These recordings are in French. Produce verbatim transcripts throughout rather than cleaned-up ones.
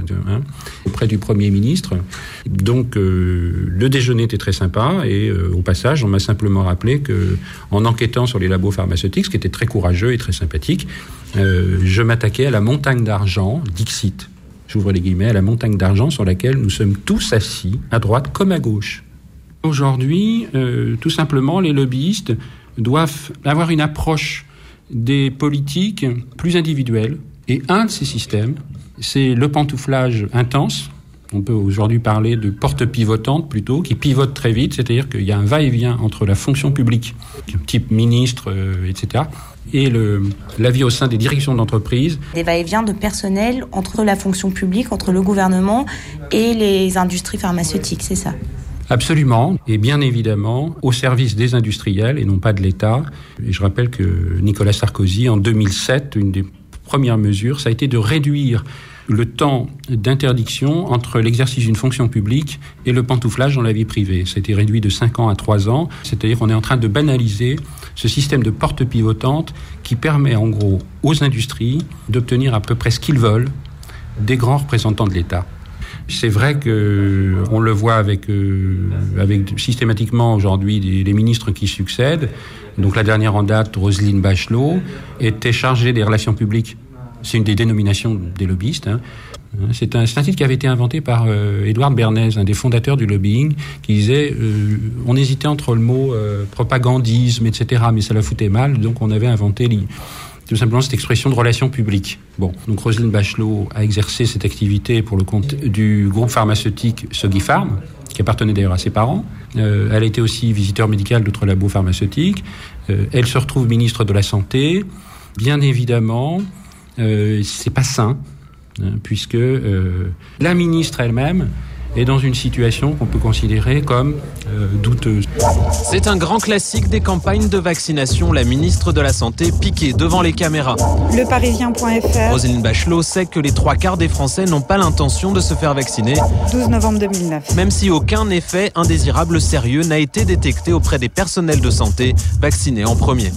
hein, auprès du Premier ministre. Donc, euh, le déjeuner était très sympa et euh, au passage, on m'a simplement rappelé que, en enquêtant sur les labos pharmaceutiques, ce qui était très courageux et très sympathique, euh, je m'attaquais à la montagne d'argent, Dixit, j'ouvre les guillemets, à la montagne d'argent sur laquelle nous sommes tous assis, à droite comme à gauche. Aujourd'hui, euh, tout simplement, les lobbyistes doivent avoir une approche des politiques plus individuelle. Et un de ces systèmes, c'est le pantouflage intense. On peut aujourd'hui parler de porte pivotante plutôt, qui pivote très vite, c'est-à-dire qu'il y a un va-et-vient entre la fonction publique, type ministre, euh, et cetera, et le, la vie au sein des directions d'entreprise. Des va-et-vient de personnel entre la fonction publique, entre le gouvernement et les industries pharmaceutiques, c'est ça ? Absolument, et bien évidemment au service des industriels et non pas de l'État. Et je rappelle que Nicolas Sarkozy, en deux mille sept, une des premières mesures, ça a été de réduire le temps d'interdiction entre l'exercice d'une fonction publique et le pantouflage dans la vie privée. Ça a été réduit de cinq ans à trois ans, c'est-à-dire qu'on est en train de banaliser ce système de porte pivotante qui permet en gros aux industries d'obtenir à peu près ce qu'ils veulent des grands représentants de l'État. C'est vrai que on le voit avec, euh, avec systématiquement aujourd'hui les, les ministres qui succèdent. Donc la dernière en date, Roselyne Bachelot, était chargée des relations publiques. C'est une des dénominations des lobbyistes. Hein. C'est, un, c'est un titre qui avait été inventé par euh, Édouard Bernays, un des fondateurs du lobbying, qui disait euh, on hésitait entre le mot euh, propagandisme, et cetera, mais ça la foutait mal, donc on avait inventé les, tout simplement cette expression de relations publiques. Bon, donc Roselyne Bachelot a exercé cette activité pour le compte du groupe pharmaceutique Sogipharm, qui appartenait d'ailleurs à ses parents. Euh, elle a été aussi visiteur médical d'autres labos pharmaceutiques. Euh, elle se retrouve ministre de la Santé. Bien évidemment, euh, c'est pas sain, hein, puisque euh, la ministre elle-même est dans une situation qu'on peut considérer comme euh, douteuse. C'est un grand classique des campagnes de vaccination. La ministre de la Santé piquée devant les caméras. Le Parisien point F R. Roselyne Bachelot sait que les trois quarts des Français n'ont pas l'intention de se faire vacciner. douze novembre deux mille neuf. Même si aucun effet indésirable sérieux n'a été détecté auprès des personnels de santé vaccinés en premier.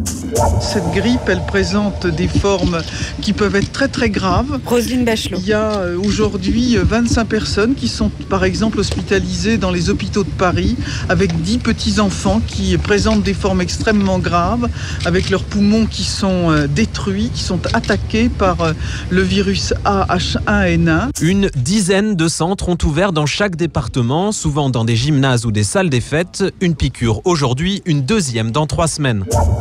Cette grippe, elle présente des formes qui peuvent être très très graves. Roselyne Bachelot. Il y a aujourd'hui vingt-cinq personnes qui sont par exemple hospitalisées dans les hôpitaux de Paris avec dix petits-enfants qui présentent des formes extrêmement graves, avec leurs poumons qui sont détruits, qui sont attaqués par le virus A H un N un. Une dizaine de centres ont ouvert dans chaque département, souvent dans des gymnases ou des salles des fêtes. Une piqûre aujourd'hui, une deuxième dans trois semaines.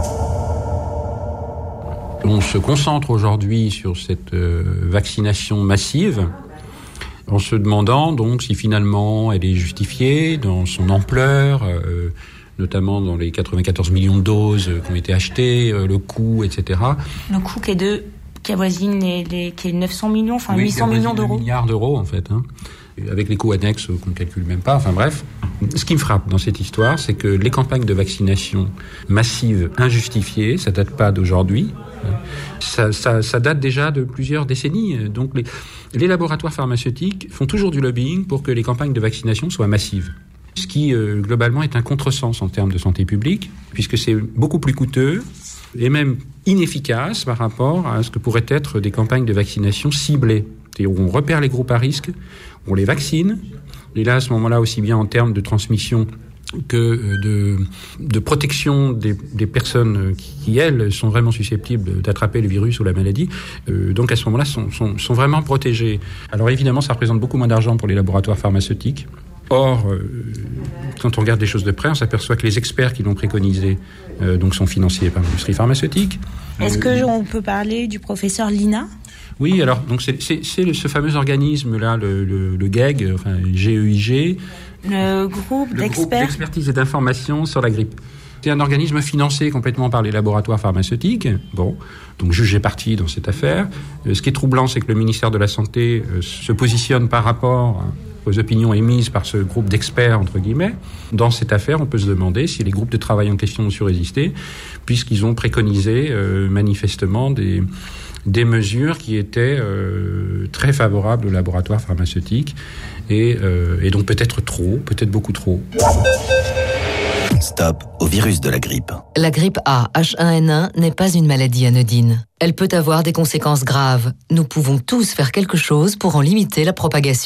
On se concentre aujourd'hui sur cette euh, vaccination massive en se demandant donc si finalement elle est justifiée dans son ampleur, euh, notamment dans les quatre-vingt-quatorze millions de doses qui ont été achetées, euh, le coût, et cetera. Le coût qui est de qui avoisine les, les qui est neuf cents millions, enfin oui, huit cents millions d'euros. Milliards d'euros en fait, hein, avec les coûts annexes qu'on ne calcule même pas. Enfin bref, ce qui me frappe dans cette histoire, c'est que les campagnes de vaccination massives injustifiées, ça date pas d'aujourd'hui. Ça, ça, ça date déjà de plusieurs décennies. Donc les, les laboratoires pharmaceutiques font toujours du lobbying pour que les campagnes de vaccination soient massives. Ce qui, euh, globalement, est un contresens en termes de santé publique, puisque c'est beaucoup plus coûteux et même inefficace par rapport à ce que pourraient être des campagnes de vaccination ciblées. C'est-à-dire où on repère les groupes à risque, on les vaccine, et là, à ce moment-là, aussi bien en termes de transmission que de, de protection des, des personnes qui, qui, elles, sont vraiment susceptibles d'attraper le virus ou la maladie, euh, donc à ce moment-là, sont, sont, sont vraiment protégées. Alors évidemment, ça représente beaucoup moins d'argent pour les laboratoires pharmaceutiques. Or, euh, quand on regarde les choses de près, on s'aperçoit que les experts qui l'ont préconisé euh, donc sont financés par l'industrie pharmaceutique. Est-ce euh, qu'on peut parler du professeur Lina ? Oui, alors donc c'est, c'est, c'est ce fameux organisme-là, le, le, le G E G, enfin G E I G, le groupe le d'experts, groupe d'expertise et d'information sur la grippe. C'est un organisme financé complètement par les laboratoires pharmaceutiques. Bon, donc jugé parti dans cette affaire. Euh, ce qui est troublant, c'est que le ministère de la Santé euh, se positionne par rapport aux opinions émises par ce groupe d'experts, entre guillemets. Dans cette affaire, on peut se demander si les groupes de travail en question ont su résister, puisqu'ils ont préconisé euh, manifestement des... des mesures qui étaient euh, très favorables aux laboratoires pharmaceutiques et, euh, et donc peut-être trop, peut-être beaucoup trop. Stop au virus de la grippe. La grippe A H un N un n'est pas une maladie anodine. Elle peut avoir des conséquences graves. Nous pouvons tous faire quelque chose pour en limiter la propagation.